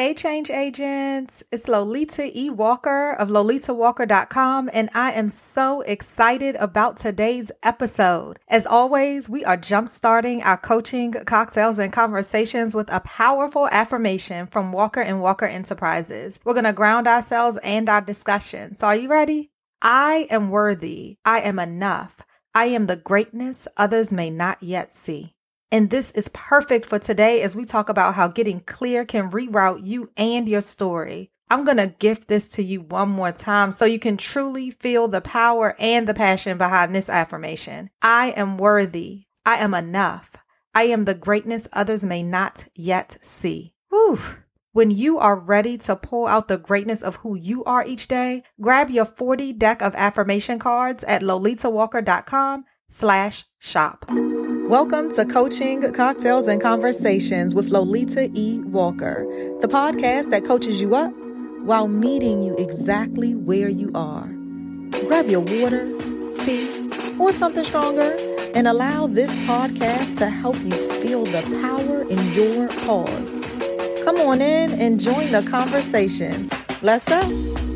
Hey, change agents. It's Lolita E. Walker of LolitaWalker.com, and I am so excited about today's episode. As always, we are jumpstarting our coaching, cocktails, and conversations with a powerful affirmation from Walker & Walker Enterprises. We're going to ground ourselves and our discussion. So are you ready? I am worthy. I am enough. I am the greatness others may not yet see. And this is perfect for today as we talk about how getting clear can reroute you and your story. I'm going to gift this to you one more time so you can truly feel the power and the passion behind this affirmation. I am worthy. I am enough. I am the greatness others may not yet see. Whew. When you are ready to pull out the greatness of who you are each day, grab your 40 deck of affirmation cards at lolitawalker.com/shop. Welcome to Coaching, Cocktails, and Conversations with Lolita E. Walker, the podcast that coaches you up while meeting you exactly where you are. Grab your water, tea, or something stronger, and allow this podcast to help you feel the power in your pause. Come on in and join the conversation. Let's go.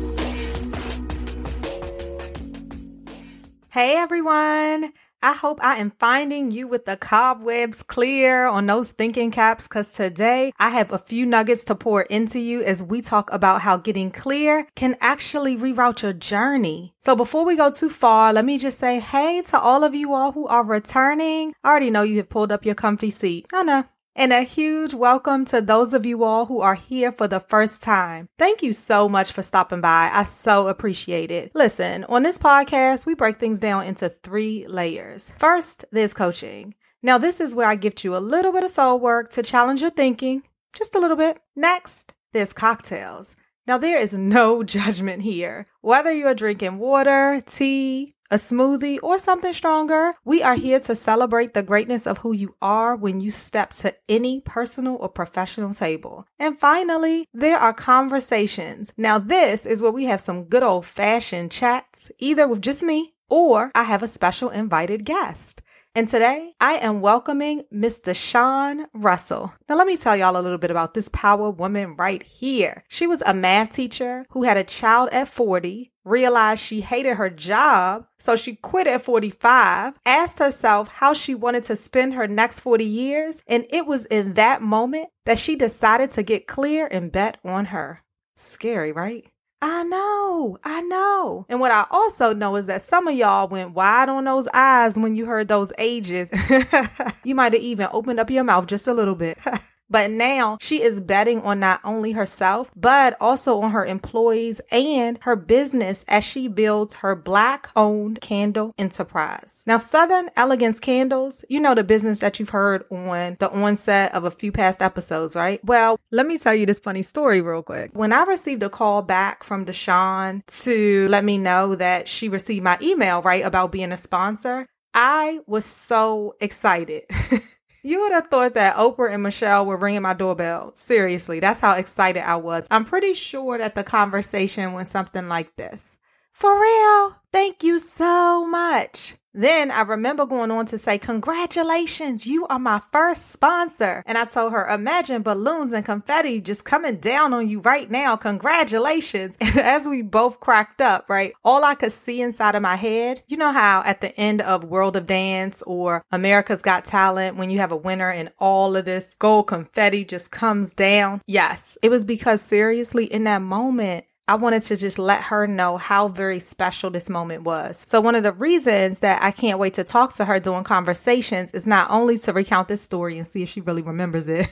Hey, everyone. I hope I am finding you with the cobwebs clear on those thinking caps, because today I have a few nuggets to pour into you as we talk about how getting clear can actually reroute your journey. So before we go too far, let me just say hey to all of you all who are returning. I already know you have pulled up your comfy seat. I know. And a huge welcome to those of you all who are here for the first time. Thank you so much for stopping by. I so appreciate it. Listen, on this podcast, we break things down into 3 layers. First, there's coaching. Now, this is where I gift you a little bit of soul work to challenge your thinking, just a little bit. Next, there's cocktails. Now, there is no judgment here. Whether you're drinking water, tea, a smoothie, or something stronger, we are here to celebrate the greatness of who you are when you step to any personal or professional table. And finally, there are conversations. Now, this is where we have some good old-fashioned chats, either with just me or I have a special invited guest. And today, I am welcoming Miss Deshawn Russell. Now, let me tell y'all a little bit about this power woman right here. She was a math teacher who had a child at 40, realized she hated her job, so she quit at 45, asked herself how she wanted to spend her next 40 years, and it was in that moment that she decided to get clear and bet on her. Scary, right? I know. And what I also know is that some of y'all went wide on those eyes when you heard those ages. You might have even opened up your mouth just a little bit. But now she is betting on not only herself, but also on her employees and her business as she builds her Black-owned candle enterprise. Now, Southern Elegance Candles, you know the business that you've heard on the onset of a few past episodes, right? Well, let me tell you this funny story real quick. When I received a call back from Deshawn to let me know that she received my email, right, about being a sponsor, I was so excited. You would have thought that Oprah and Michelle were ringing my doorbell. Seriously, that's how excited I was. I'm pretty sure that the conversation went something like this. For real? Thank you so much. Then I remember going on to say, congratulations, you are my first sponsor. And I told her, imagine balloons and confetti just coming down on you right now. Congratulations. And as we both cracked up, right, all I could see inside of my head, you know how at the end of World of Dance or America's Got Talent, when you have a winner and all of this gold confetti just comes down? Yes, it was because seriously, in that moment, I wanted to just let her know how very special this moment was. So one of the reasons that I can't wait to talk to her during conversations is not only to recount this story and see if she really remembers it,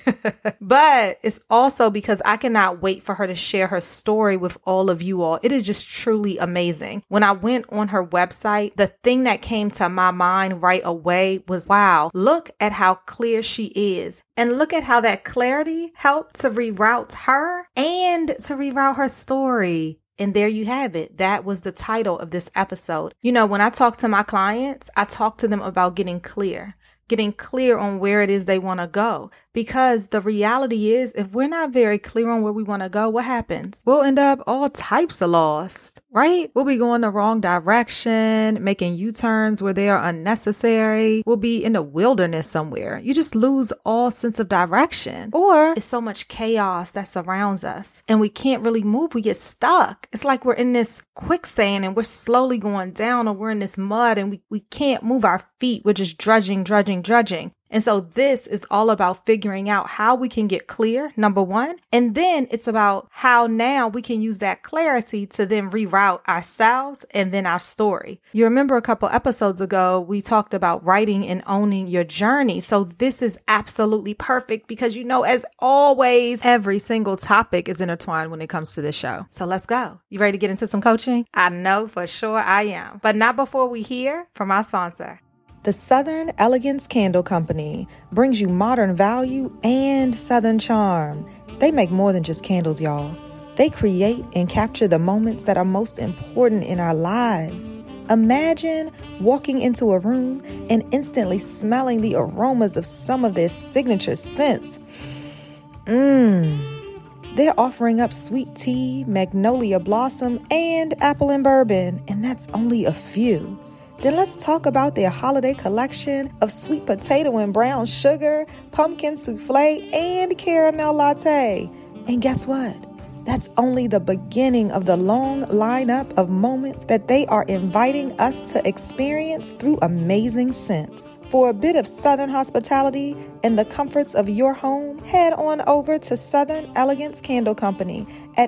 but it's also because I cannot wait for her to share her story with all of you all. It is just truly amazing. When I went on her website, the thing that came to my mind right away was, wow, look at how clear she is. And look at how that clarity helped to reroute her and to reroute her story. And there you have it. That was the title of this episode. You know, when I talk to my clients, I talk to them about getting clear on where it is they want to go. Because the reality is, if we're not very clear on where we want to go, what happens? We'll end up all types of lost, right? We'll be going the wrong direction, making U-turns where they are unnecessary. We'll be in the wilderness somewhere. You just lose all sense of direction. Or it's so much chaos that surrounds us and we can't really move. We get stuck. It's like we're in this quicksand and we're slowly going down, or we're in this mud and we can't move our feet. We're just drudging. And so this is all about figuring out how we can get clear, number one. And then it's about how now we can use that clarity to then reroute ourselves and then our story. You remember a couple episodes ago, we talked about writing and owning your journey. So this is absolutely perfect because, as always, every single topic is intertwined when it comes to this show. So let's go. You ready to get into some coaching? I know for sure I am, but not before we hear from our sponsor. The Southern Elegance Candle Company brings you modern value and Southern charm. They make more than just candles, y'all. They create and capture the moments that are most important in our lives. Imagine walking into a room and instantly smelling the aromas of some of their signature scents. They're offering up sweet tea, magnolia blossom, and apple and bourbon, and that's only a few. Then let's talk about their holiday collection of sweet potato and brown sugar, pumpkin souffle, and caramel latte. And guess what? That's only the beginning of the long lineup of moments that they are inviting us to experience through amazing scents. For a bit of Southern hospitality and the comforts of your home, head on over to Southern Elegance Candle Company at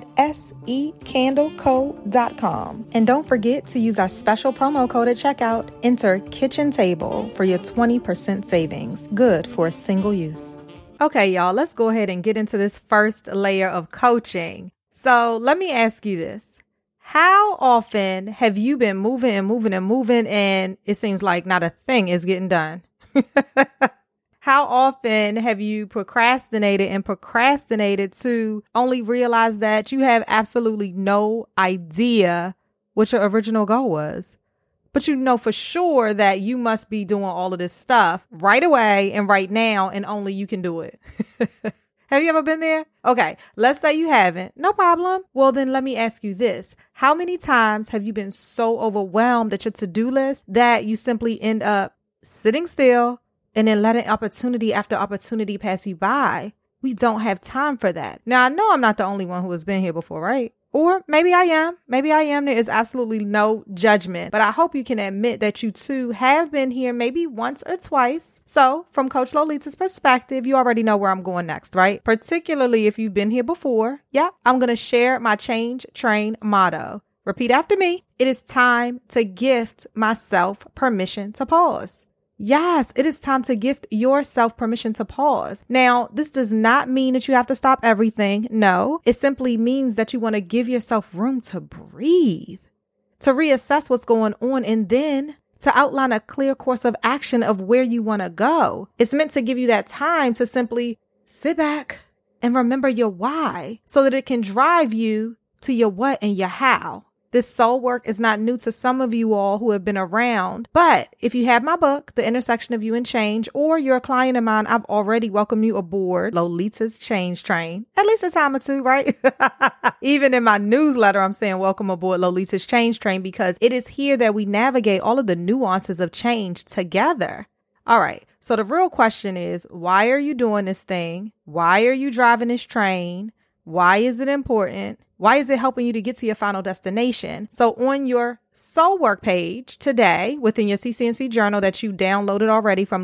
secandleco.com. And don't forget to use our special promo code at checkout. Enter Kitchen Table for your 20% savings. Good for a single use. Okay, y'all, let's go ahead and get into this first layer of coaching. So let me ask you this. How often have you been moving and it seems like not a thing is getting done? How often have you procrastinated to only realize that you have absolutely no idea what your original goal was? But you know for sure that you must be doing all of this stuff right away and right now, and only you can do it. Have you ever been there? Okay, let's say you haven't. No problem. Well, then let me ask you this. How many times have you been so overwhelmed at your to-do list that you simply end up sitting still and then letting opportunity after opportunity pass you by? We don't have time for that. Now, I know I'm not the only one who has been here before, right? Or maybe I am. There is absolutely no judgment. But I hope you can admit that you too have been here maybe once or twice. So from Coach Lolita's perspective, you already know where I'm going next, right? Particularly if you've been here before. Yeah, I'm going to share my change train motto. Repeat after me. It is time to gift myself permission to pause. Yes, it is time to gift yourself permission to pause. Now, this does not mean that you have to stop everything. No, it simply means that you want to give yourself room to breathe, to reassess what's going on, and then to outline a clear course of action of where you want to go. It's meant to give you that time to simply sit back and remember your why so that it can drive you to your what and your how. This soul work is not new to some of you all who have been around, but if you have my book, The Intersection of You and Change, or you're a client of mine, I've already welcomed you aboard Lolita's Change Train. At least a time or two, right? Even in my newsletter, I'm saying welcome aboard Lolita's Change Train because it is here that we navigate all of the nuances of change together. All right. So the real question is, why are you doing this thing? Why are you driving this train? Why is it important? Why is it helping you to get to your final destination? So on your soul work page today, within your CCNC journal that you downloaded already from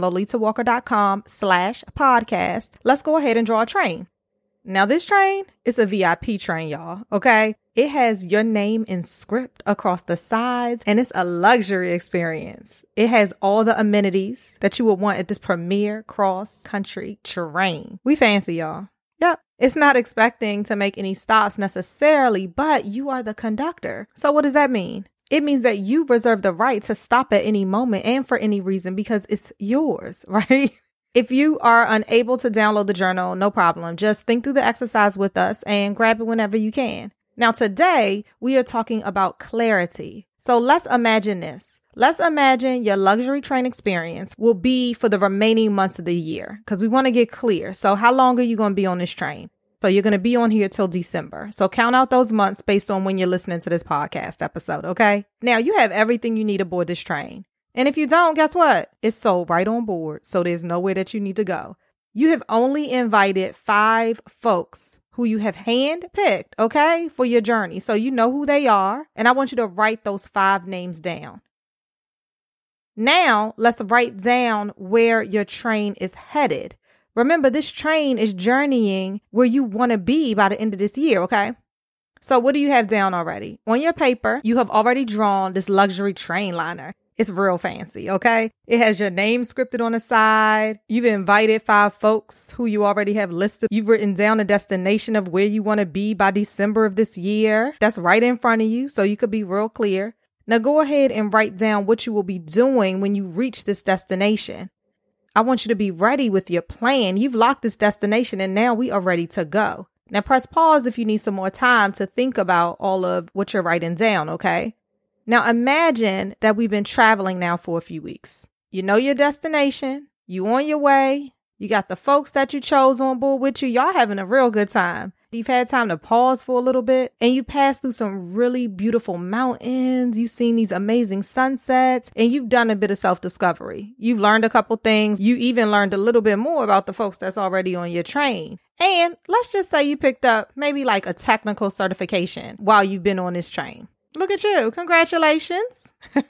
lolitawalker.com/podcast, let's go ahead and draw a train. Now this train is a VIP train, y'all. Okay. It has your name in script across the sides and it's a luxury experience. It has all the amenities that you would want at this premier cross country train. We fancy, y'all. Yep. It's not expecting to make any stops necessarily, but you are the conductor. So what does that mean? It means that you reserve the right to stop at any moment and for any reason because it's yours, right? If you are unable to download the journal, no problem. Just think through the exercise with us and grab it whenever you can. Now, today we are talking about clarity. So let's imagine this. Let's imagine your luxury train experience will be for the remaining months of the year because we want to get clear. So how long are you going to be on this train? So you're going to be on here till December. So count out those months based on when you're listening to this podcast episode, okay? Now you have everything you need aboard this train. And if you don't, guess what? It's sold right on board. So there's nowhere that you need to go. You have only invited 5 folks who you have handpicked, okay, for your journey. So you know who they are. And I want you to write those 5 names down. Now, let's write down where your train is headed. Remember, this train is journeying where you want to be by the end of this year, okay? So what do you have down already? On your paper, you have already drawn this luxury train liner. It's real fancy, okay? It has your name scripted on the side. You've invited 5 folks who you already have listed. You've written down a destination of where you want to be by December of this year. That's right in front of you, so you could be real clear. Now go ahead and write down what you will be doing when you reach this destination. I want you to be ready with your plan. You've locked this destination and now we are ready to go. Now press pause if you need some more time to think about all of what you're writing down, okay? Now imagine that we've been traveling now for a few weeks. You know your destination, you on your way, you got the folks that you chose on board with you, y'all having a real good time. You've had time to pause for a little bit and you passed through some really beautiful mountains. You've seen these amazing sunsets and you've done a bit of self-discovery. You've learned a couple things. You even learned a little bit more about the folks that's already on your train. And let's just say you picked up maybe like a technical certification while you've been on this train. Look at you. Congratulations.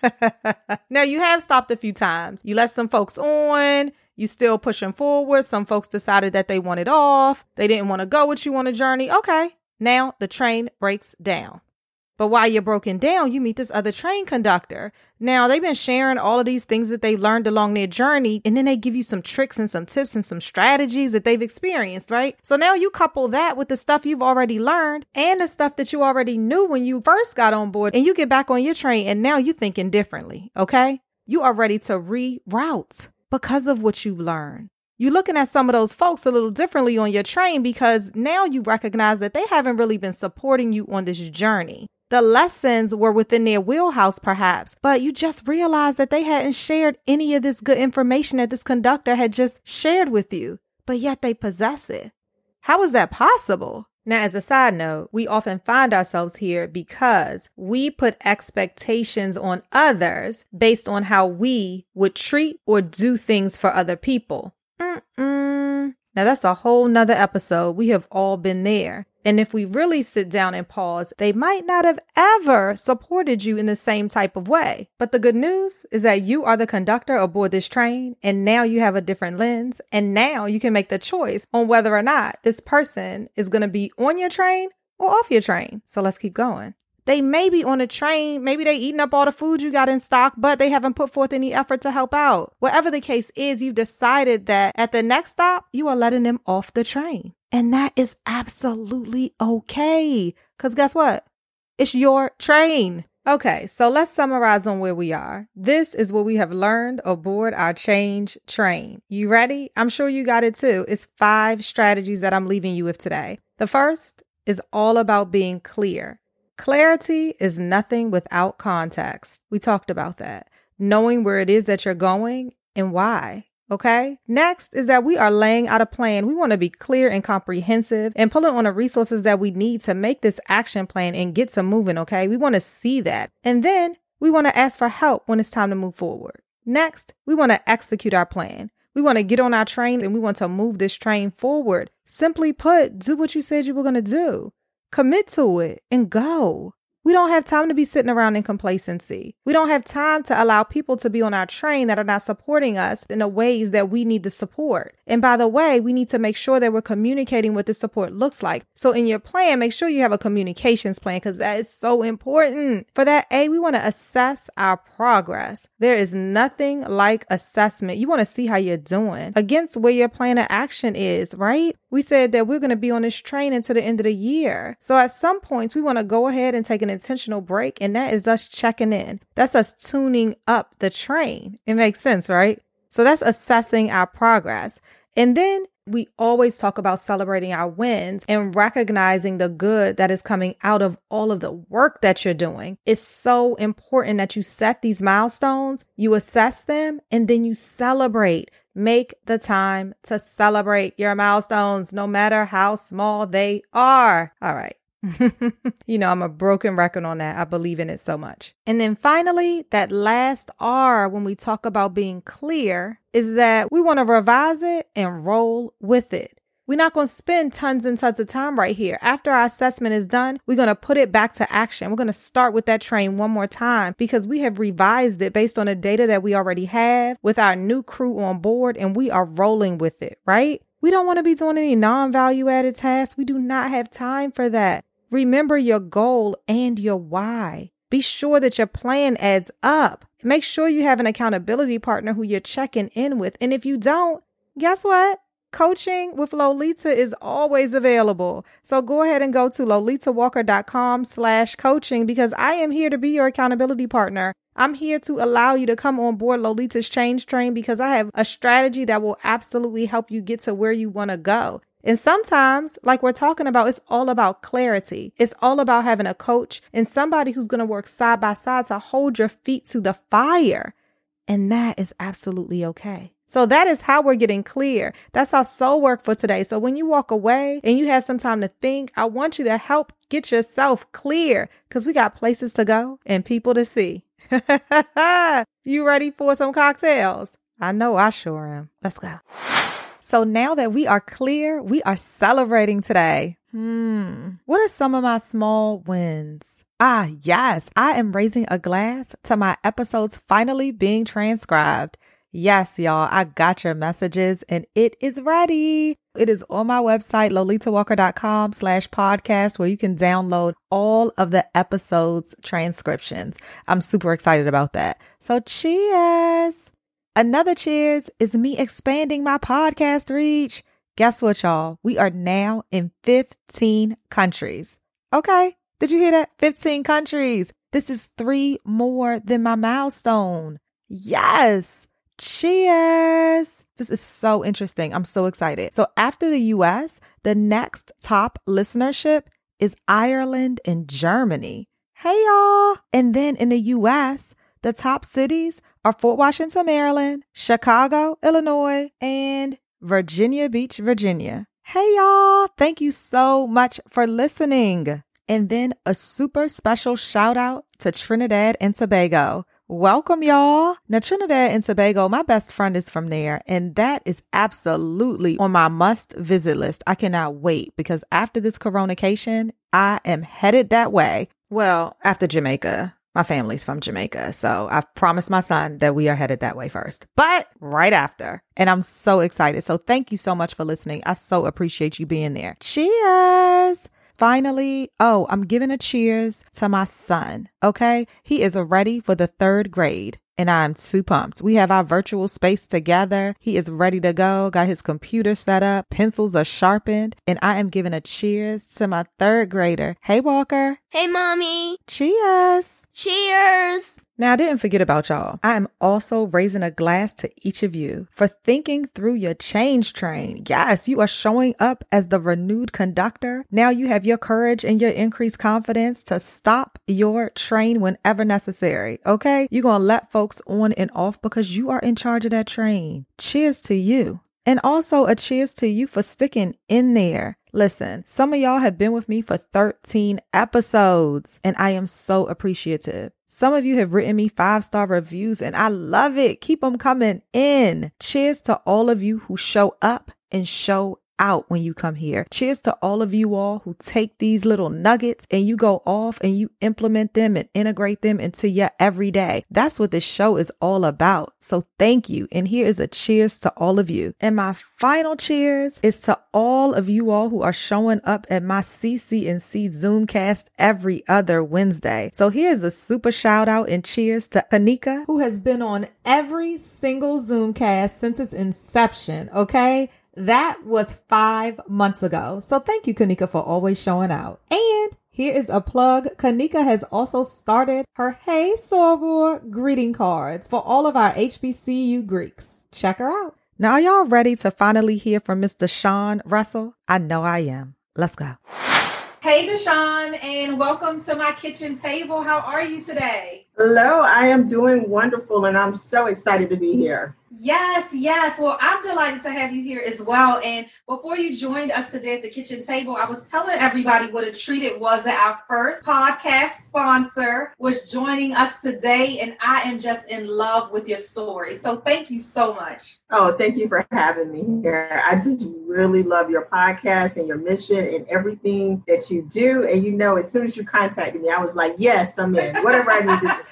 Now you have stopped a few times. You let some folks on. You still pushing forward. Some folks decided that they wanted off. They didn't want to go with you on a journey. Okay. Now the train breaks down. But while you're broken down, you meet this other train conductor. Now they've been sharing all of these things that they've learned along their journey. And then they give you some tricks and some tips and some strategies that they've experienced, right? So now you couple that with the stuff you've already learned and the stuff that you already knew when you first got on board, and you get back on your train and now you're thinking differently. Okay. You are ready to reroute because of what you've learned. You're looking at some of those folks a little differently on your train because now you recognize that they haven't really been supporting you on this journey. The lessons were within their wheelhouse perhaps, but you just realized that they hadn't shared any of this good information that this conductor had just shared with you, but yet they possess it. How is that possible? Now, as a side note, we often find ourselves here because we put expectations on others based on how we would treat or do things for other people. Now, that's a whole nother episode. We have all been there. And if we really sit down and pause, they might not have ever supported you in the same type of way. But the good news is that you are the conductor aboard this train, and now you have a different lens, and now you can make the choice on whether or not this person is going to be on your train or off your train. So let's keep going. They may be on a train, maybe they eating up all the food you got in stock, but they haven't put forth any effort to help out. Whatever the case is, you've decided that at the next stop, you are letting them off the train. And that is absolutely okay. Because guess what? It's your train. Okay, so let's summarize on where we are. This is what we have learned aboard our change train. You ready? I'm sure you got it too. It's 5 strategies that I'm leaving you with today. The first is all about being clear. Clarity is nothing without context. We talked about that. Knowing where it is that you're going and why. Okay. Next is that we are laying out a plan. We want to be clear and comprehensive and pulling on the resources that we need to make this action plan and get some moving. Okay. We want to see that. And then we want to ask for help when it's time to move forward. Next, we want to execute our plan. We want to get on our train and we want to move this train forward. Simply put, do what you said you were going to do. Commit to it and go. We don't have time to be sitting around in complacency. We don't have time to allow people to be on our train that are not supporting us in the ways that we need the support. And by the way, we need to make sure that we're communicating what the support looks like. So in your plan, make sure you have a communications plan because that is so important. For that, we want to assess our progress. There is nothing like assessment. You want to see how you're doing against where your plan of action is, right? We said that we're going to be on this train until the end of the year. So at some points, we want to go ahead and take an intentional break, and that is us checking in. That's us tuning up the train. It makes sense, right? So that's assessing our progress. And then We always talk about celebrating our wins and recognizing the good that is coming out of all of the work that you're doing. It's so important that you set these milestones, you assess them, and then you celebrate. Make the time to celebrate your milestones, no matter how small they are. All right. I'm a broken record on that. I believe in it so much. And then finally, that last R when we talk about being clear is that we want to revise it and roll with it. We're not going to spend tons and tons of time right here. After our assessment is done, we're going to put it back to action. We're going to start with that train one more time because we have revised it based on the data that we already have with our new crew on board, and we are rolling with it, right? We don't want to be doing any non-value added tasks. We do not have time for that. Remember your goal and your why. Be sure that your plan adds up. Make sure you have an accountability partner who you're checking in with. And if you don't, guess what? Coaching with Lolita is always available. So go ahead and go to lolitawalker.com/coaching because I am here to be your accountability partner. I'm here to allow you to come on board Lolita's Change Train because I have a strategy that will absolutely help you get to where you want to go. And sometimes, like we're talking about, it's all about clarity. It's all about having a coach and somebody who's going to work side by side to hold your feet to the fire. And that is absolutely okay. So that is how we're getting clear. That's our soul work for today. So when you walk away and you have some time to think, I want you to help get yourself clear because we got places to go and people to see. You ready for some cocktails? I know I sure am. Let's go. So now that we are clear, we are celebrating today. What are some of my small wins? Yes, I am raising a glass to my episodes finally being transcribed. Yes, y'all, I got your messages and it is ready. It is on my website, lolitawalker.com/podcast, where you can download all of the episodes transcriptions. I'm super excited about that. So cheers. Another cheers is me expanding my podcast reach. Guess what, y'all? We are now in 15 countries. Okay. Did you hear that? 15 countries. This is 3 more than my milestone. Yes. Cheers. This is so interesting. I'm so excited. So after the US, the next top listenership is Ireland and Germany. Hey, y'all. And then in the US, the top cities are Fort Washington, Maryland, Chicago, Illinois, and Virginia Beach, Virginia. Hey, y'all. Thank you so much for listening. And then a super special shout out to Trinidad and Tobago. Welcome, y'all. Now, Trinidad and Tobago, my best friend is from there, and that is absolutely on my must-visit list. I cannot wait because after this coronacation, I am headed that way. Well, after Jamaica. My family's from Jamaica, so I've promised my son that we are headed that way first, but right after. And I'm so excited. So thank you so much for listening. I so appreciate you being there. Cheers. Finally, I'm giving a cheers to my son. Okay. He is ready for the 3rd grade. And I'm too pumped. We have our virtual space together. He is ready to go. Got his computer set up. Pencils are sharpened. And I am giving a cheers to my 3rd grader. Hey, Walker. Hey, Mommy. Cheers. Cheers. Now, I didn't forget about y'all. I am also raising a glass to each of you for thinking through your change train. Yes, you are showing up as the renewed conductor. Now you have your courage and your increased confidence to stop your train whenever necessary. Okay? You're going to let folks on and off because you are in charge of that train. Cheers to you. And also a cheers to you for sticking in there. Listen, some of y'all have been with me for 13 episodes, and I am so appreciative. Some of you have written me 5-star reviews, and I love it. Keep them coming in. Cheers to all of you who show up and show out when you come here. Cheers to all of you all who take these little nuggets and you go off and you implement them and integrate them into your everyday. That's what this show is all about. So thank you. And here is a cheers to all of you. And my final cheers is to all of you all who are showing up at my CC&C Zoomcast every other Wednesday. So here's a super shout out and cheers to Kanika, who has been on every single Zoomcast since its inception. Okay. That was 5 months ago. So thank you, Kanika, for always showing out. And here is a plug. Kanika has also started her Hey Soror greeting cards for all of our HBCU Greeks. Check her out. Now, are y'all ready to finally hear from Mr. Sean Russell? I know I am. Let's go. Hey, Deshawn, and welcome to my kitchen table. How are you today? Hello, I am doing wonderful, and I'm so excited to be here. Yes. Well, I'm delighted to have you here as well. And before you joined us today at the kitchen table, I was telling everybody what a treat it was that our first podcast sponsor was joining us today. And I am just in love with your story. So thank you so much. Oh, thank you for having me here. I just really love your podcast and your mission and everything that you do. And as soon as you contacted me, I was like, yes, I'm in. Whatever I need to do.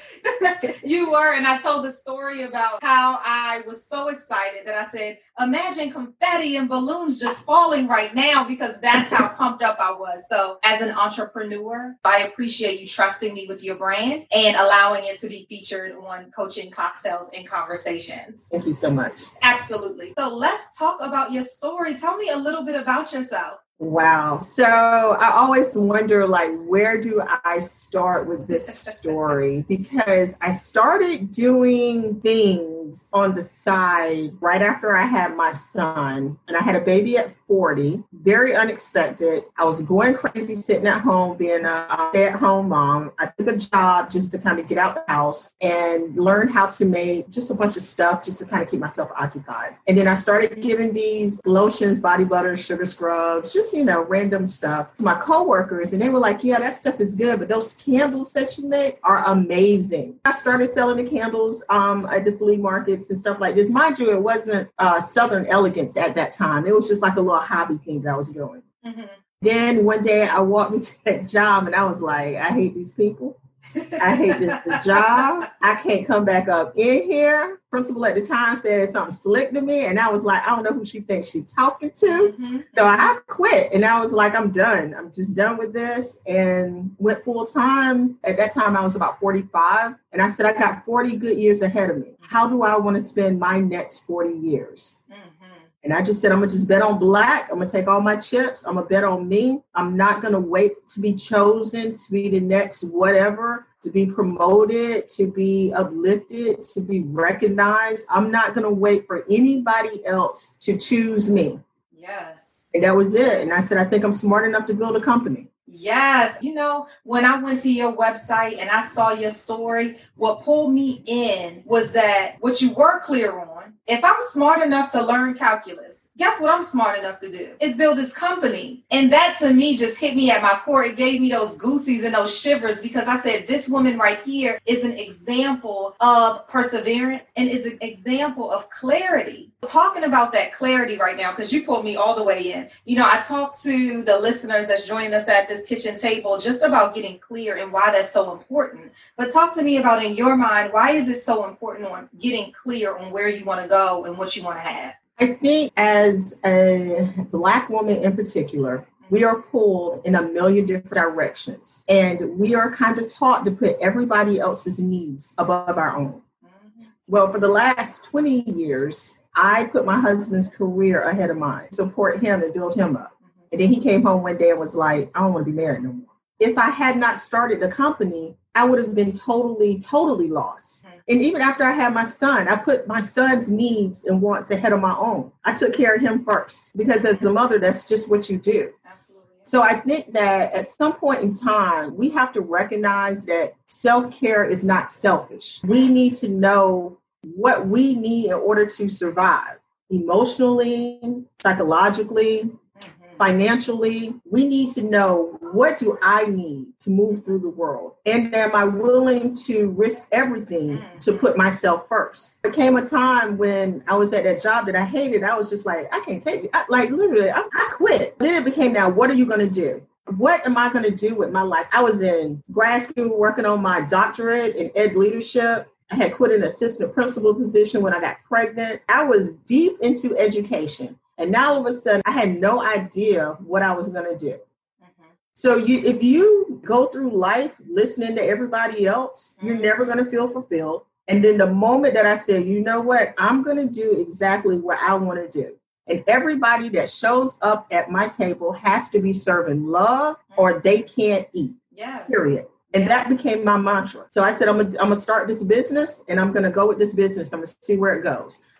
You were, and I told the story about how I was so excited that I said, imagine confetti and balloons just falling right now, because that's how pumped up I was. So as an entrepreneur, I appreciate you trusting me with your brand and allowing it to be featured on Coaching Cocktails and Conversations. Thank you so much. Absolutely. So let's talk about your story. Tell me a little bit about yourself. Wow. So I always wonder, where do I start with this story? Because I started doing things on the side right after I had my son, and I had a baby at 40, very unexpected. I was going crazy sitting at home, being a stay-at-home mom. I took a job just to kind of get out the house and learn how to make just a bunch of stuff just to kind of keep myself occupied. And then I started giving these lotions, body butter, sugar scrubs, just random stuff to my coworkers. And they were like, yeah, that stuff is good, but those candles that you make are amazing. I started selling the candles at the flea markets and stuff like this. Mind you, it wasn't Southern Elegance at that time. It was just like a little hobby thing that I was doing. Mm-hmm. Then one day I walked into that job and I was like, I hate these people. I hate this job. I can't come back up in here. Principal at the time said something slick to me, and I was like, I don't know who she thinks she's talking to. Mm-hmm. So I quit, and I was like, I'm done. I'm just done with this, and went full time. At that time, I was about 45, and I said, I got 40 good years ahead of me. How do I want to spend my next 40 years? Mm-hmm. And I just said, I'm going to just bet on Black. I'm going to take all my chips. I'm going to bet on me. I'm not going to wait to be chosen to be the next whatever, to be promoted, to be uplifted, to be recognized. I'm not going to wait for anybody else to choose me. Yes. And that was it. And I said, I think I'm smart enough to build a company. Yes. When I went to your website and I saw your story, what pulled me in was that what you were clear on, if I'm smart enough to learn calculus, guess what I'm smart enough to do? Is build this company. And that to me just hit me at my core. It gave me those goosies and those shivers, because I said, this woman right here is an example of perseverance and is an example of clarity. Talking about that clarity right now, because you pulled me all the way in. I talked to the listeners that's joining us at this kitchen table just about getting clear and why that's so important. But talk to me about, in your mind, why is it so important on getting clear on where you want to go and what you want to have? I think as a Black woman in particular, we are pulled in a million different directions, and we are kind of taught to put everybody else's needs above our own. Mm-hmm. Well, for the last 20 years, I put my husband's career ahead of mine, support him and build him up. Mm-hmm. And then he came home one day and was like, I don't want to be married no more. If I had not started the company, I would have been totally lost. Mm-hmm. And even after I had my son, I put my son's needs and wants ahead of my own. I took care of him first, because as a mother, that's just what you do. Absolutely. So I think that at some point in time, we have to recognize that self-care is not selfish. We need to know what we need in order to survive emotionally, psychologically, financially. We need to know, what do I need to move through the world? And am I willing to risk everything to put myself first? There came a time when I was at that job that I hated. I was just like, I can't take it. I quit. Then it became, now, what are you going to do? What am I going to do with my life? I was in grad school working on my doctorate in ed leadership. I had quit an assistant principal position when I got pregnant. I was deep into education. And now all of a sudden, I had no idea what I was going to do. Mm-hmm. So if you go through life listening to everybody else, you're never going to feel fulfilled. And then the moment that I said, you know what, I'm going to do exactly what I want to do. And everybody that shows up at my table has to be serving love, or they can't eat. Yes. Period. And that became my mantra. So I said, I'm going to start this business, and I'm going to go with this business. I'm going to see where it goes.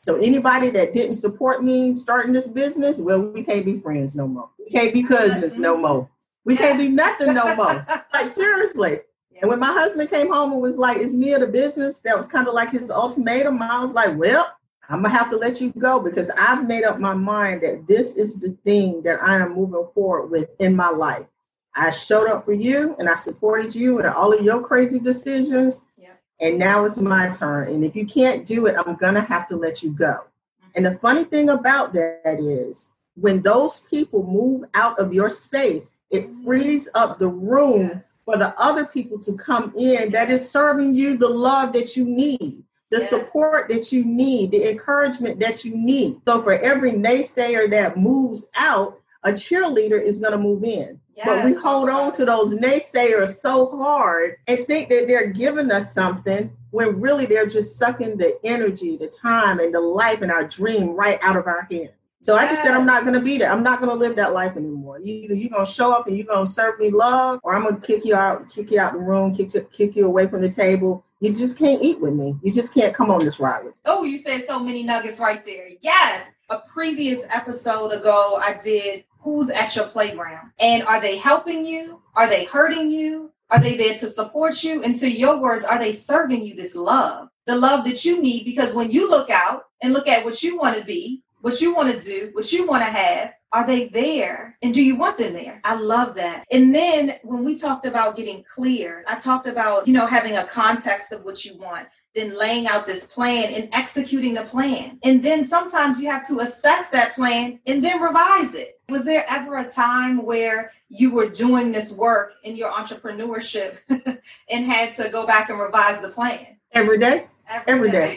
So anybody that didn't support me starting this business, well, we can't be friends no more. We can't be cousins no more. We can't be nothing no more. Like, seriously. And when my husband came home and was like, is Mia the business? That was kind of like his ultimatum. I was like, well, I'm going to have to let you go because I've made up my mind that this is the thing that I am moving forward with in my life. I showed up for you and I supported you and all of your crazy decisions. Yeah. And now it's my turn. And if you can't do it, I'm going to have to let you go. Mm-hmm. And the funny thing about that is when those people move out of your space, it frees up the room for the other people to come in that is serving you the love that you need, the support that you need, the encouragement that you need. So for every naysayer that moves out, a cheerleader is going to move in. Yes, but we hold on to those naysayers so hard and think that they're giving us something when really they're just sucking the energy, the time, and the life and our dream right out of our hands. So I just said, I'm not going to be there. I'm not going to live that life anymore. Either you're going to show up and you're going to serve me love, or I'm going to kick you out the room, kick you away from the table. You just can't eat with me. You just can't come on this ride with me. Oh, you said so many nuggets right there. Yes. A previous episode ago, I did Who's at Your Playground? And are they helping you? Are they hurting you? Are they there to support you? And to your words, are they serving you this love? The love that you need, because when you look out and look at what you want to be, what you want to do, what you want to have, are they there? And do you want them there? I love that. And then when we talked about getting clear, I talked about, having a context of what you want, then laying out this plan and executing the plan. And then sometimes you have to assess that plan and then revise it. Was there ever a time where you were doing this work in your entrepreneurship and had to go back and revise the plan? Every day. Every day.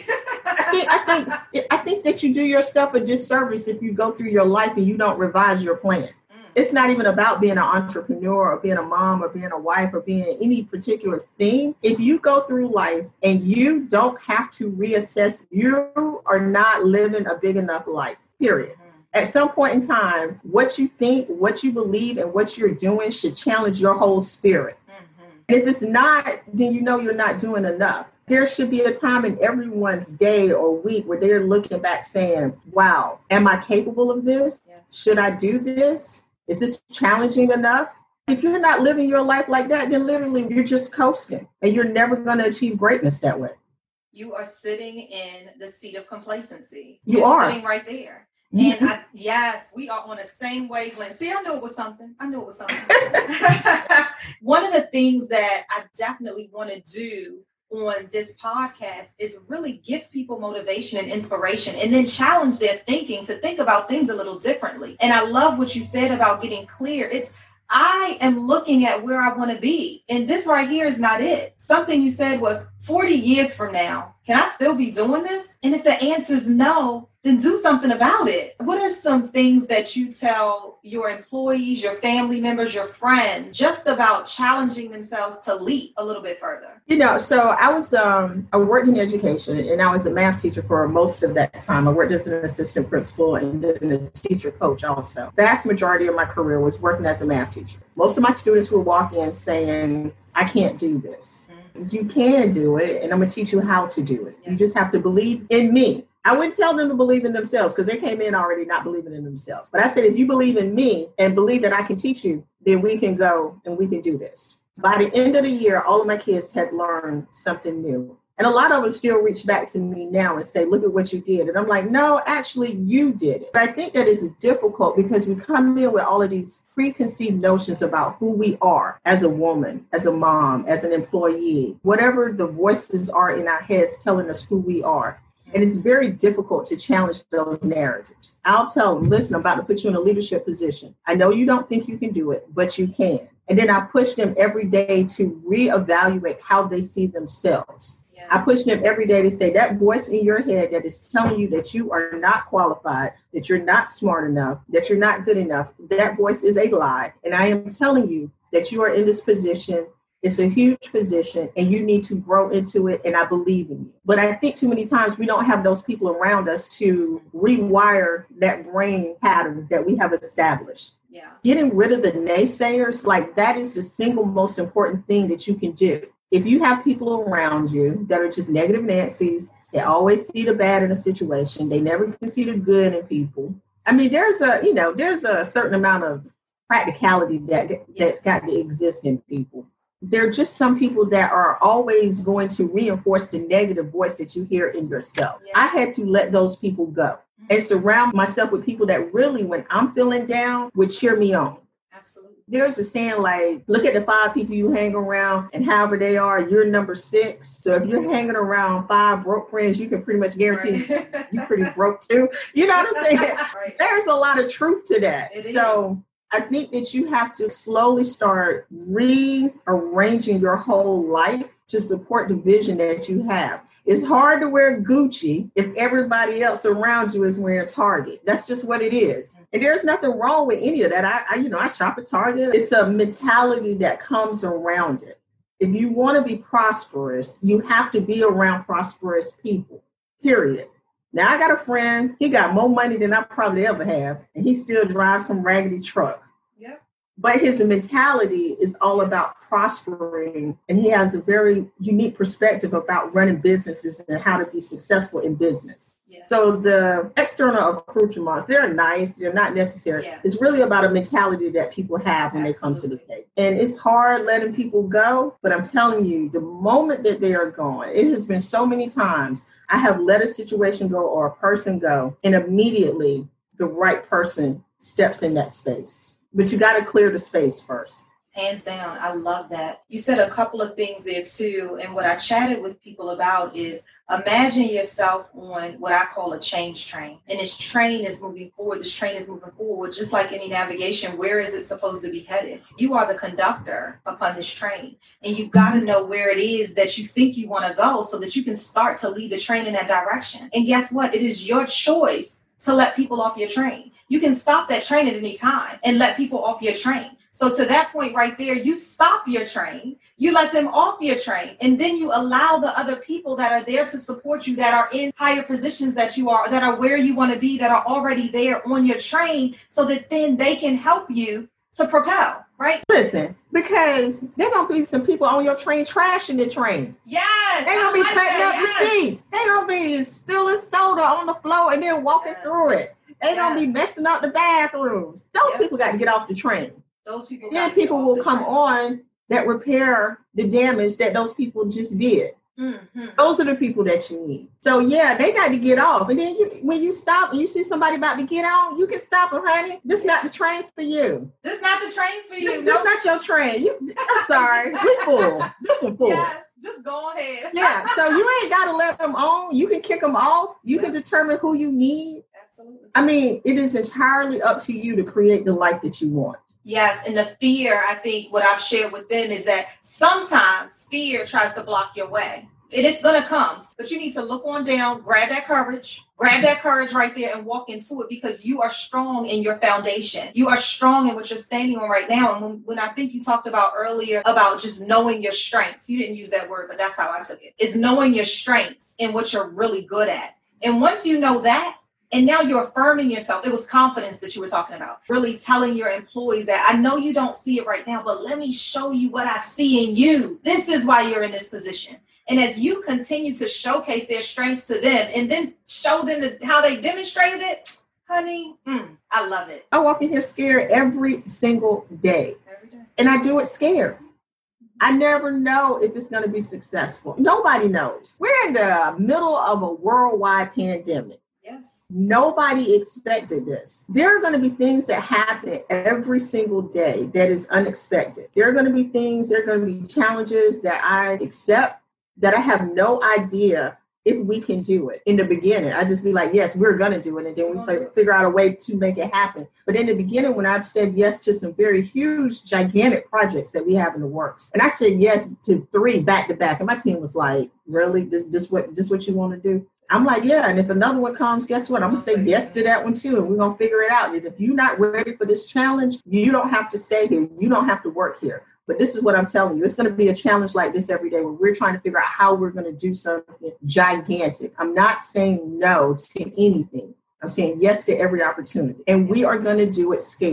I think that you do yourself a disservice if you go through your life and you don't revise your plan. It's not even about being an entrepreneur or being a mom or being a wife or being any particular thing. If you go through life and you don't have to reassess, you are not living a big enough life, period. At some point in time, what you think, what you believe, and what you're doing should challenge your whole spirit. And if it's not, then you're not doing enough. There should be a time in everyone's day or week where they're looking back saying, wow, am I capable of this? Yeah. Should I do this? Is this challenging enough? If you're not living your life like that, then literally you're just coasting and you're never going to achieve greatness that way. You are sitting in the seat of complacency. You're sitting right there. Mm-hmm. And we are on the same wavelength. See, I knew it was something. One of the things that I definitely want to do on this podcast is really give people motivation and inspiration and then challenge their thinking to think about things a little differently. And I love what you said about getting clear. I am looking at where I want to be. And this right here is not it. Something you said was 40 years from now, can I still be doing this? And if the answer is no, then do something about it. What are some things that you tell your employees, your family members, your friends, just about challenging themselves to leap a little bit further? So I worked in education and I was a math teacher for most of that time. I worked as an assistant principal and a teacher coach also. The vast majority of my career was working as a math teacher. Most of my students would walk in saying, I can't do this. You can do it, and I'm going to teach you how to do it. You just have to believe in me. I wouldn't tell them to believe in themselves because they came in already not believing in themselves. But I said, if you believe in me and believe that I can teach you, then we can go and we can do this. By the end of the year, all of my kids had learned something new. And a lot of them still reach back to me now and say, look at what you did. And I'm like, no, actually, you did it. But I think that is difficult because we come in with all of these preconceived notions about who we are as a woman, as a mom, as an employee, whatever the voices are in our heads telling us who we are. And it's very difficult to challenge those narratives. I'll tell them, listen, I'm about to put you in a leadership position. I know you don't think you can do it, but you can. And then I push them every day to reevaluate how they see themselves. I push them every day to say that voice in your head that is telling you that you are not qualified, that you're not smart enough, that you're not good enough. That voice is a lie. And I am telling you that you are in this position. It's a huge position and you need to grow into it. And I believe in you. But I think too many times we don't have those people around us to rewire that brain pattern that we have established. Yeah. Getting rid of the naysayers, like that is the single most important thing that you can do. If you have people around you that are just negative Nancy's They always see the bad in a situation. They never can see the good in people. I mean, there's a certain amount of practicality that got to exist in people. There are just some people that are always going to reinforce the negative voice that you hear in yourself. Yes. I had to let those people go and surround myself with people that really, when I'm feeling down, would cheer me on. Absolutely. There's a saying like, look at the 5 people you hang around and however they are, you're number 6. So if you're hanging around 5 broke friends, you can pretty much guarantee you're pretty broke too. You know what I'm saying? Right. There's a lot of truth to that. So I think that you have to slowly start rearranging your whole life to support the vision that you have. It's hard to wear Gucci if everybody else around you is wearing Target. That's just what it is. And there's nothing wrong with any of that. I shop at Target. It's a mentality that comes around it. If you want to be prosperous, you have to be around prosperous people, period. Now, I got a friend, he got more money than I probably ever have, and he still drives some raggedy truck. Yep. But his mentality is all about prospering, and he has a very unique perspective about running businesses and how to be successful in business. Yeah. So the external accoutrements, they're nice, they're not necessary. Yeah. It's really about a mentality that people have when they come to the table. And it's hard letting people go, but I'm telling you, the moment that they are gone, it has been so many times I have let a situation go or a person go, and immediately the right person steps in that space. But you got to clear the space first. Hands down. I love that. You said a couple of things there too. And what I chatted with people about is imagine yourself on what I call a change train. And this train is moving forward. This train is moving forward. Just like any navigation, where is it supposed to be headed? You are the conductor upon this train. And you've got to know where it is that you think you want to go so that you can start to lead the train in that direction. And guess what? It is your choice to let people off your train. You can stop that train at any time and let people off your train. So to that point right there, you stop your train, you let them off your train, and then you allow the other people that are there to support you, that are in higher positions that you are, that are where you want to be, that are already there on your train, so that then they can help you to propel, right? Listen, because there going to be some people on your train trashing the train. Yes. They're going to be cutting up the seats. They're going to be spilling soda on the floor and then walking through it. They're going to be messing up the bathrooms. Those people got to get off the train. Those people. Then people will come on that repair the damage that those people just did. Mm-hmm. Those are the people that you need. So yeah, they got to get off. And then when you stop and you see somebody about to get on, you can stop them, honey. This not the train for you. This not the train for you. This not your train. I'm sorry. We full. This one full. Yes, just go ahead. Yeah. So you ain't got to let them on. You can kick them off. You can determine who you need. Absolutely. I mean, it is entirely up to you to create the life that you want. Yes, and the fear, I think what I've shared with them is that sometimes fear tries to block your way. It is going to come, but you need to look on down, grab that courage right there and walk into it, because you are strong in your foundation. You are strong in what you're standing on right now. And when I think you talked about earlier about just knowing your strengths, you didn't use that word, but that's how I took it, is knowing your strengths and what you're really good at. And once you know that, and now you're affirming yourself. It was confidence that you were talking about. Really telling your employees that I know you don't see it right now, but let me show you what I see in you. This is why you're in this position. And as you continue to showcase their strengths to them and then show them how they demonstrated it, honey, I love it. I walk in here scared every single day. Every day. And I do it scared. I never know if it's going to be successful. Nobody knows. We're in the middle of a worldwide pandemic. Yes. Nobody expected this. There are going to be things that happen every single day that is unexpected. There are going to be things, there are going to be challenges that I accept that I have no idea if we can do it. In the beginning, I just be like, yes, we're going to do it. And then we figure out a way to make it happen. But in the beginning, when I've said yes to some very huge, gigantic projects that we have in the works, and I said yes to 3 back to back, and my team was like, really? This what you want to do? I'm like, yeah. And if another one comes, guess what? I'm going to say yes to that one too. And we're going to figure it out. And if you're not ready for this challenge, you don't have to stay here. You don't have to work here. But this is what I'm telling you. It's going to be a challenge like this every day where we're trying to figure out how we're going to do something gigantic. I'm not saying no to anything. I'm saying yes to every opportunity. And we are going to do it scared.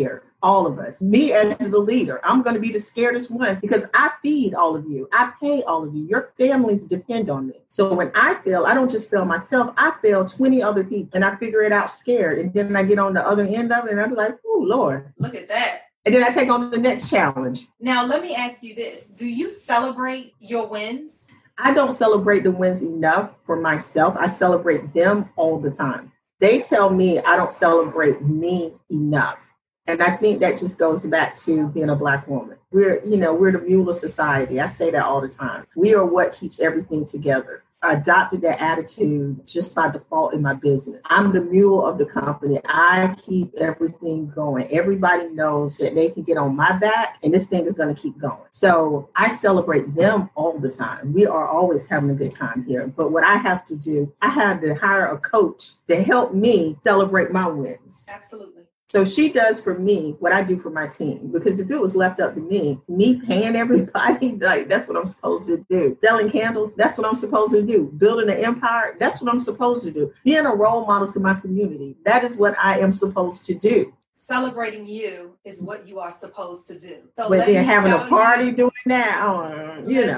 all of us. Me as the leader, I'm going to be the scaredest one because I feed all of you. I pay all of you. Your families depend on me. So when I fail, I don't just fail myself. I fail 20 other people and I figure it out scared. And then I get on the other end of it and I'm like, oh, Lord. Look at that. And then I take on the next challenge. Now, let me ask you this. Do you celebrate your wins? I don't celebrate the wins enough for myself. I celebrate them all the time. They tell me I don't celebrate me enough. And I think that just goes back to being a Black woman. We're the mule of society. I say that all the time. We are what keeps everything together. I adopted that attitude just by default in my business. I'm the mule of the company. I keep everything going. Everybody knows that they can get on my back and this thing is going to keep going. So I celebrate them all the time. We are always having a good time here. But what I have to do, I have to hire a coach to help me celebrate my wins. Absolutely. So she does for me what I do for my team, because if it was left up to me paying everybody, like that's what I'm supposed to do. Selling candles, that's what I'm supposed to do. Building an empire, that's what I'm supposed to do. Being a role model to my community, that is what I am supposed to do. Celebrating you is what you are supposed to do. So but then having a party doing that,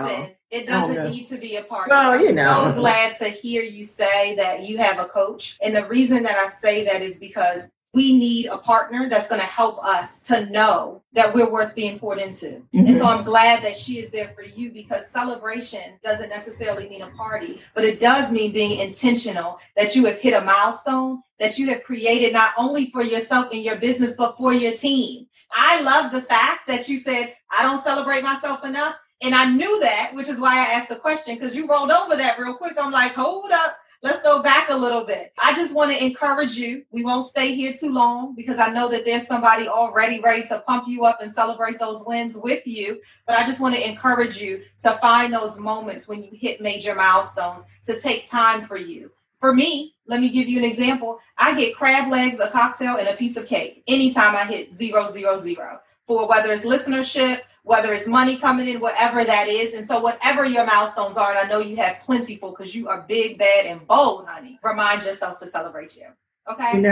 it doesn't need to be a party. Well, I'm so glad to hear you say that you have a coach. And the reason that I say that is because we need a partner that's going to help us to know that we're worth being poured into. Mm-hmm. And so I'm glad that she is there for you, because celebration doesn't necessarily mean a party, but it does mean being intentional, that you have hit a milestone that you have created not only for yourself and your business, but for your team. I love the fact that you said, I don't celebrate myself enough. And I knew that, which is why I asked the question, because you rolled over that real quick. I'm like, hold up. Let's go back a little bit. I just want to encourage you. We won't stay here too long because I know that there's somebody already ready to pump you up and celebrate those wins with you. But I just want to encourage you to find those moments when you hit major milestones, to take time for you. For me, let me give you an example. I get crab legs, a cocktail, and a piece of cake anytime I hit 000 for whether it's listenership, whether it's money coming in, whatever that is. And so whatever your milestones are, and I know you have plentiful because you are big, bad, and bold, honey, remind yourself to celebrate you. Okay?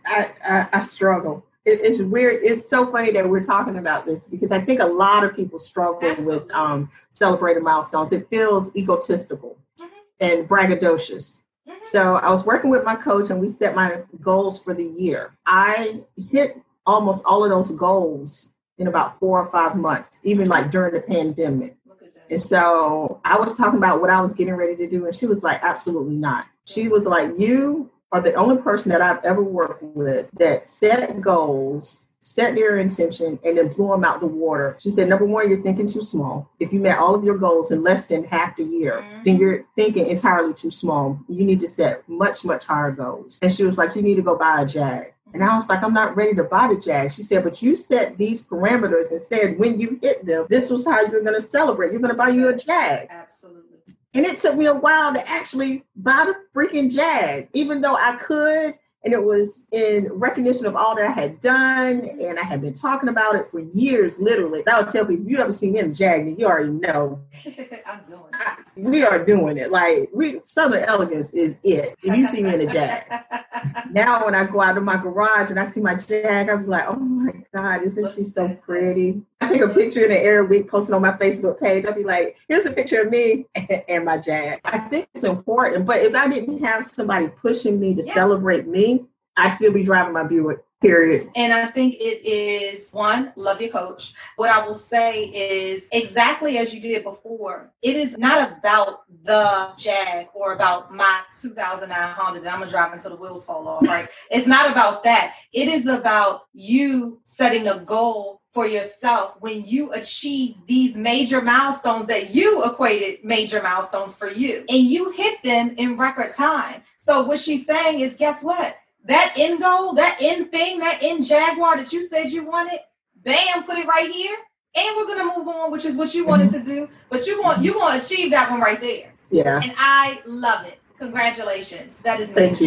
I struggle. It's weird. It's so funny that we're talking about this, because I think a lot of people struggle with celebrating milestones. It feels egotistical and braggadocious. So I was working with my coach and we set my goals for the year. I hit almost all of those goals in about 4 or 5 months, even like during the pandemic. And so I was talking about what I was getting ready to do. And she was like, absolutely not. She was like, you are the only person that I've ever worked with that set goals, set their intention, and then blew them out the water. She said, number one, you're thinking too small. If you met all of your goals in less than half the year, then you're thinking entirely too small. You need to set much, much higher goals. And she was like, you need to go buy a Jag. And I was like, I'm not ready to buy the Jag. She said, but you set these parameters and said when you hit them, this was how you're going to celebrate. You're going to buy you a Jag. Absolutely. And it took me a while to actually buy the freaking Jag, even though I could. And it was in recognition of all that I had done. And I had been talking about it for years, literally. I would tell people, if you ever seen me in a Jag, then you already know. I'm doing it. We are doing it. Like, Southern elegance is it. If you see me in a Jag. Now, when I go out of my garage and I see my Jag, I'm like, oh my God, isn't she so pretty? I take a picture in the every week, post it on my Facebook page. I'll be like, here's a picture of me and my Jag. I think it's important. But if I didn't have somebody pushing me to celebrate me, I'd still be driving my Buick, period. And I think it is, one, love your coach. What I will say is exactly as you did before. It is not about the Jag or about my 2009 Honda that I'm going to drive until the wheels fall off, right? It's not about that. It is about you setting a goal for yourself when you achieve these major milestones that you equated major milestones for you. And you hit them in record time. So what she's saying is, guess what? That end goal, that end thing, that end Jaguar that you said you wanted, bam, put it right here. And we're going to move on, which is what you wanted to do. But you're going to achieve that one right there. Yeah. And I love it. Congratulations. That is Thank you.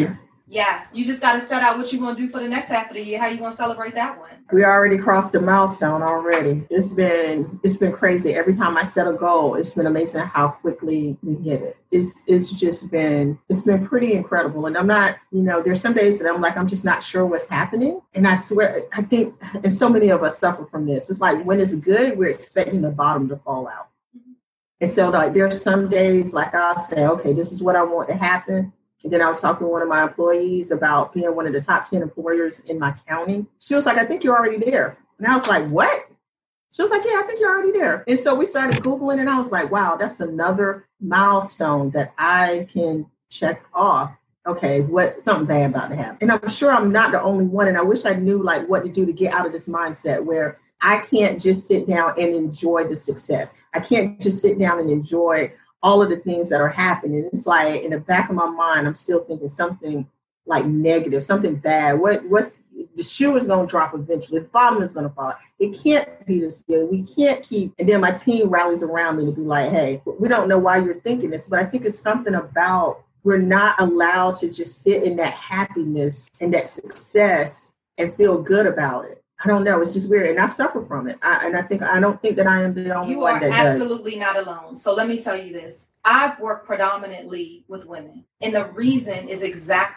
Yes. You just got to set out what you want to do for the next half of the year, how you want to celebrate that one. We already crossed the milestone already. It's been crazy. Every time I set a goal, it's been amazing how quickly we hit it. It's been pretty incredible. And I'm not, there's some days that I'm like, I'm just not sure what's happening. And I swear, I think, and so many of us suffer from this. It's like when it's good, we're expecting the bottom to fall out. And so like there's some days like I'll say, okay, this is what I want to happen. And then I was talking to one of my employees about being one of the top 10 employers in my county. She was like, I think you're already there. And I was like, what? She was like, yeah, I think you're already there. And so we started Googling and I was like, wow, that's another milestone that I can check off. Okay, something bad about to happen. And I'm sure I'm not the only one. And I wish I knew like what to do to get out of this mindset where I can't just sit down and enjoy the success. I can't just sit down and enjoy all of the things that are happening. It's like in the back of my mind, I'm still thinking something like negative, something bad. What's the shoe is going to drop eventually. The bottom is going to fall. It can't be this good. We can't keep. And then my team rallies around me to be like, hey, we don't know why you're thinking this, but I think it's something about we're not allowed to just sit in that happiness and that success and feel good about it. I don't know. It's just weird. And I suffer from it. I don't think that I am the only one that does. You are absolutely not alone. So let me tell you this. I've worked predominantly with women. And the reason is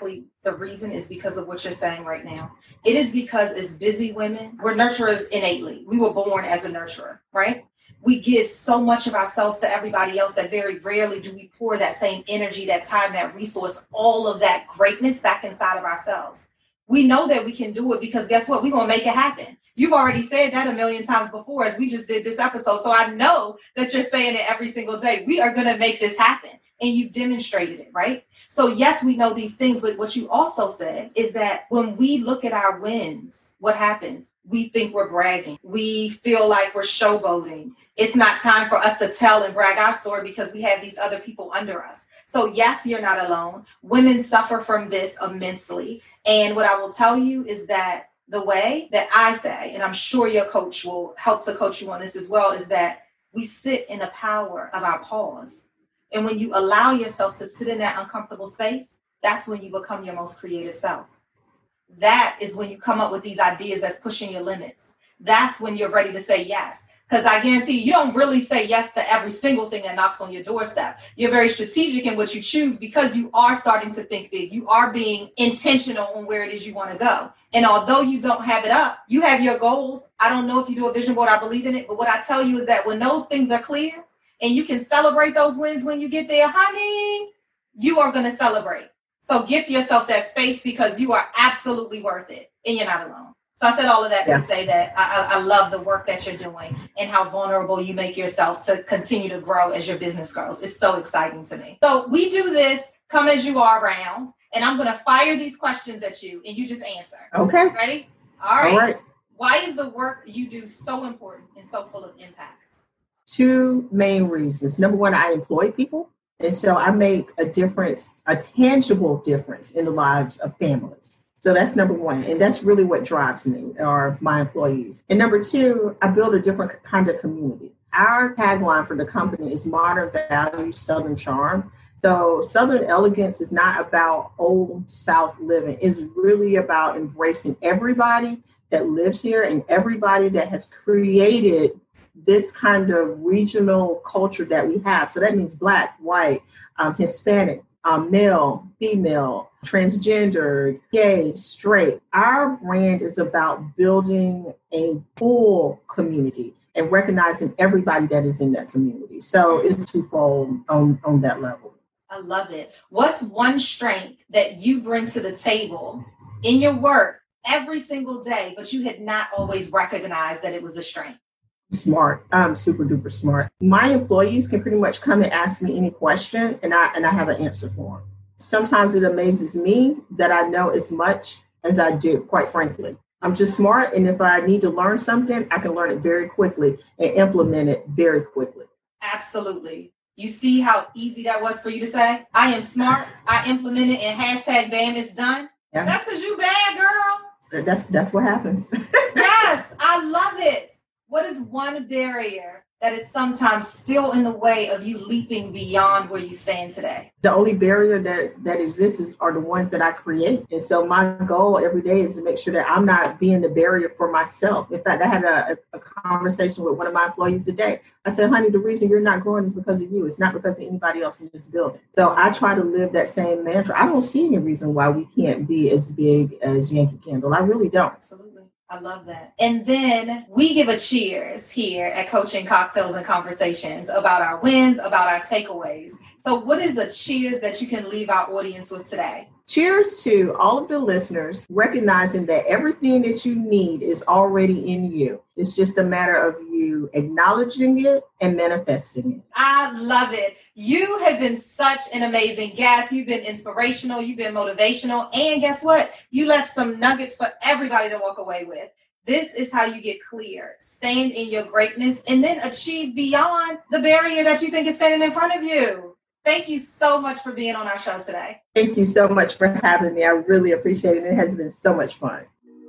because of what you're saying right now. It is because as busy women, we're nurturers innately. We were born as a nurturer, right? We give so much of ourselves to everybody else that very rarely do we pour that same energy, that time, that resource, all of that greatness back inside of ourselves. We know that we can do it because guess what? We're going to make it happen. You've already said that a million times before as we just did this episode. So I know that you're saying it every single day. We are going to make this happen. And you've demonstrated it, right? So yes, we know these things. But what you also said is that when we look at our wins, what happens? We think we're bragging. We feel like we're showboating. It's not time for us to tell and brag our story because we have these other people under us. So yes, you're not alone. Women suffer from this immensely. And what I will tell you is that the way that I say, and I'm sure your coach will help to coach you on this as well, is that we sit in the power of our pause. And when you allow yourself to sit in that uncomfortable space, that's when you become your most creative self. That is when you come up with these ideas that's pushing your limits. That's when you're ready to say yes. Because I guarantee you don't really say yes to every single thing that knocks on your doorstep. You're very strategic in what you choose because you are starting to think big. You are being intentional on where it is you want to go. And although you don't have it up, you have your goals. I don't know if you do a vision board, I believe in it. But what I tell you is that when those things are clear and you can celebrate those wins when you get there, honey, you are going to celebrate. So give yourself that space because you are absolutely worth it and you're not alone. So I said all of that to say that I love the work that you're doing and how vulnerable you make yourself to continue to grow as your business grows. It's so exciting to me. So we do this come as you are round, and I'm going to fire these questions at you and you just answer. Okay. Ready? All right. Why is the work you do so important and so full of impact? Two main reasons. Number one, I employ people. And so I make a difference, a tangible difference in the lives of families. So that's number one. And that's really what drives me or my employees. And number two, I build a different kind of community. Our tagline for the company is modern values, Southern charm. So Southern elegance is not about old South living. It's really about embracing everybody that lives here and everybody that has created this kind of regional culture that we have. So that means Black, white, Hispanic, male, female, transgender, gay, straight. Our brand is about building a full community and recognizing everybody that is in that community. So it's twofold on that level. I love it. What's one strength that you bring to the table in your work every single day, but you had not always recognized that it was a strength? Smart. I'm super duper smart. My employees can pretty much come and ask me any question and I have an answer for them. Sometimes it amazes me that I know as much as I do, quite frankly. I'm just smart. And if I need to learn something, I can learn it very quickly and implement it very quickly. Absolutely. You see how easy that was for you to say? I am smart. I implement it and #BAM is done. Yeah. That's because you bad, girl. That's what happens. Yes, I love it. What is one barrier that is sometimes still in the way of you leaping beyond where you stand today? The only barrier that exists are the ones that I create. And so my goal every day is to make sure that I'm not being the barrier for myself. In fact, I had a conversation with one of my employees today. I said, honey, the reason you're not growing is because of you. It's not because of anybody else in this building. So I try to live that same mantra. I don't see any reason why we can't be as big as Yankee Candle. I really don't. Absolutely. I love that. And then we give a cheers here at Coaching Cocktails and Conversations about our wins, about our takeaways. So what is a cheers that you can leave our audience with today? Cheers to all of the listeners, recognizing that everything that you need is already in you. It's just a matter of you acknowledging it and manifesting it. I love it. You have been such an amazing guest. You've been inspirational. You've been motivational. And guess what? You left some nuggets for everybody to walk away with. This is how you get clear, stand in your greatness, and then achieve beyond the barrier that you think is standing in front of you. Thank you so much for being on our show today. Thank you so much for having me. I really appreciate it. It has been so much fun.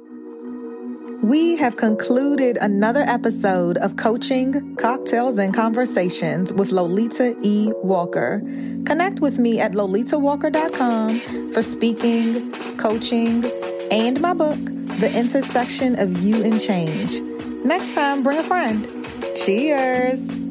We have concluded another episode of Coaching, Cocktails, and Conversations with Lolita E. Walker. Connect with me at lolitawalker.com for speaking, coaching, and my book, The Intersection of You and Change. Next time, bring a friend. Cheers.